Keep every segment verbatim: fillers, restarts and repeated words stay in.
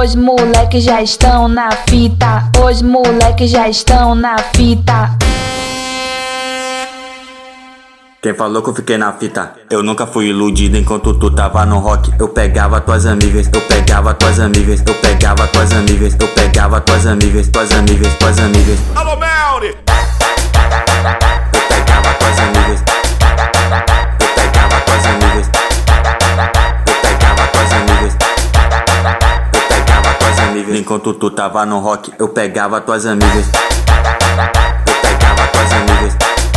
Os moleques já estão na fita. Os moleques já estão na fita. Quem falou que eu fiquei na fita? Eu nunca fui iludido enquanto tu tava no rock. Eu pegava tuas amigas, eu pegava tuas amigas, eu pegava tuas amigas, eu pegava tuas amigas, tuas amigas, tuas amigas. Alô, Melry! Eu pegava tuas amigas, eu pegava tuas amigas, eu pegava tuas amigas, eu pegava tuas amigas. Enquanto tu tava no rock, eu pegava tuas amigas, eu pegava tuas amigas.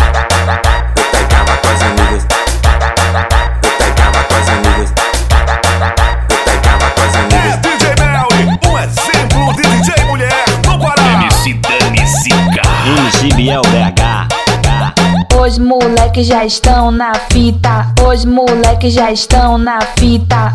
Biel B H. Os moleques já estão na fita. Os moleques já estão na fita.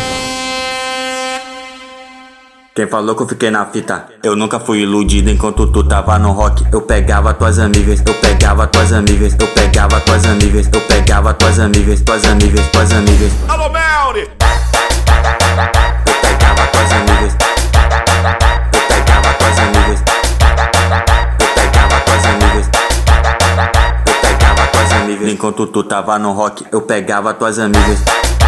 Quem falou que eu fiquei na fita? Eu nunca fui iludido enquanto tu tava no rock. Eu pegava tuas amigas, eu pegava tuas amigas, eu pegava tuas amigas, eu pegava tuas amigas, tuas amigas, tuas amigas. Alô, Melry! Eu pegava tuas amigas, eu pegava tuas amigas, eu pegava tuas amigas, eu pegava tuas amigas. Enquanto tu tava no rock, eu pegava tuas amigas.